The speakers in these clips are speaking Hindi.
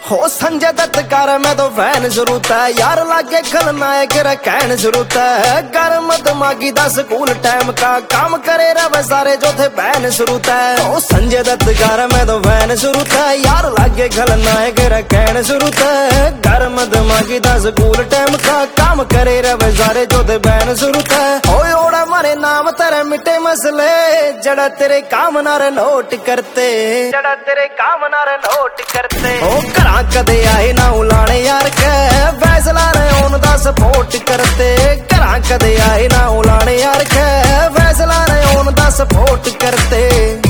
हो संजय दत्त कर मैं तो फैन जरूरत है यार, लागे खलनायक रे कहन जरूरत है। गर्म दिमागी दा स्कूल टाइम का काम करे रवे सारे जो थे बैन जरूरत है। हो संजय दत्त कर मैं तो फैन जरूरत है यार, लागे खलनायक रे कहन जरूरत है। गर्म दिमागी दा स्कूल टाइम का काम करे रवे सारे जो थे बैन जरूरत है। होए ओड़ा मारे नाम तेरे मिटे मसले, जड़ा तेरे काम नारे नोट करते, जड़ा तेरे काम नारे नोट करते। ओ घरा कदे आए ना उलाने यार के, फैसला रहे उन दा सपोर्ट करते। घरा कदे आए ना उलाने यार के, फैसला रहे उन दा सपोर्ट करते।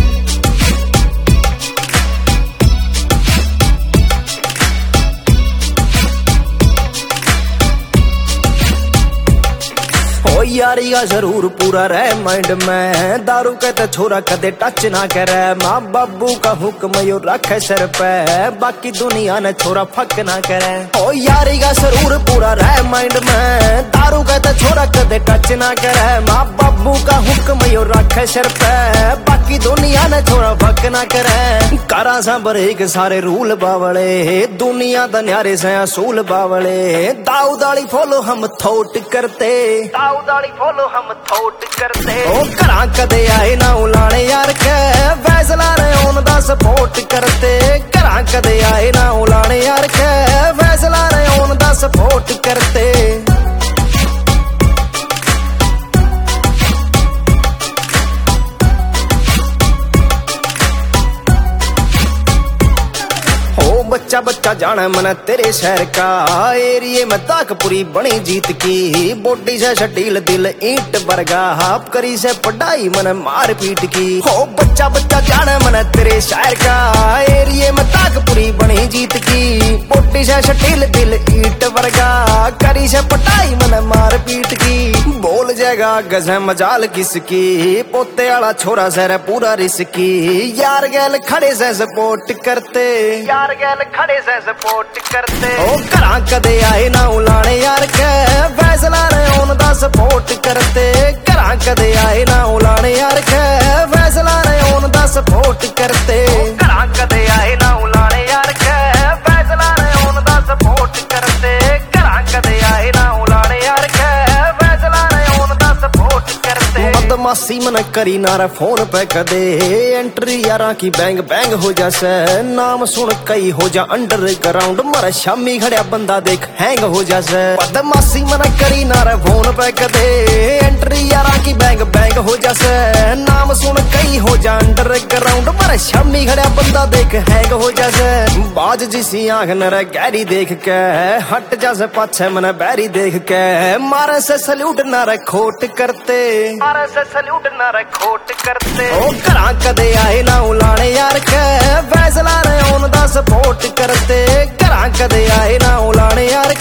ओ यारी का जरूर पूरा रहे माइंड में, दारू कहते छोरा कदे टच ना करे। माँ बाबू का हुक्म यो रखे सर पे, बाकी दुनिया ने छोरा फक ना करे। ओ यारी का जरूर पूरा रहे माइंड में, दारू कहते छोरा कदे टच ना करे। माँ बाबू का हुक्म यो रखे सर पे, बाकी दुनिया ने छोरा फक ना करे। करा सा बरेक सारे रूल बावले, दुनिया दा न्यारे से असूल बावले। दाऊदाली फॉलो हम थोट करते, दाऊदाली फॉलो हम थोट करते। ओ घरा कदे आए ना उलाने यार के, फैसला रहे उन दा सपोर्ट करते। घरा कदे आए ना उलाने यार के, फैसला रहे उन दा सपोर्ट करते। बच्चा बच्चा जाना मन तेरे शहर का, एरिए में ताकपुरी बनी जीत की। बॉडी से शटील दिल ईंट बरगा, हाफ करी से पढ़ाई मन मार पीट की। हो बच्चा बच्चा जाना मन तेरे शहर का, एरिए में ताकपुरी बनी जीत की। बॉडी से शटील दिल ईंट बरगा, करी से पढ़ाई मन मार पीट की। बोल जाएगा गजे मजाल किसकी, पोते वाला छोरा सर पूरा रिस्की। यार गैल खड़े से सपोर्ट करते, यार गैल खड़े से सपोर्ट करते। ओ घरा कदे आए ना उलाने यार के, फैसला रहे उन दा सपोर्ट करते। घरा कदे आए ना उलाने यार के, फैसला रहे उन दा सपोर्ट करते। घरा कदे आए ना उलाने यार के, फैसला रहे उन दा सपोर्ट करते। घरा कदे आए ना उलाने यार के, फैसला रहे उन दा सपोर्ट करते। बदमाशी मन करी नारा फोन पे कदे, एंट्री यारा की बैंग बैंग हो जासे। नाम सुन कई हो जा अंडर ग्राउंड, मारा शामी खड़िया बंदा देख हैंग हो जासे। बदमाशी मन करी नारा फोन पे कदे, एंट्री यारा की बैंग बैंग हो जासे। नाम सुन कई हो जा अंडर ग्राउंड, मारा शामी खड़िया बंदा देख हैंग हो जासे। बाज जिसी आंख नरे गहरी देख के, हट जासे पाछे मन बैरी देख के। मारे से सल्यूट नारे खोट करते, मारे से सल्यूट नारे खोट करते। ओ घरा कदे आए ना उलाने यार के, फैसला रहे उन दा सपोर्ट करते। घरा कदे आए ना उलाने यार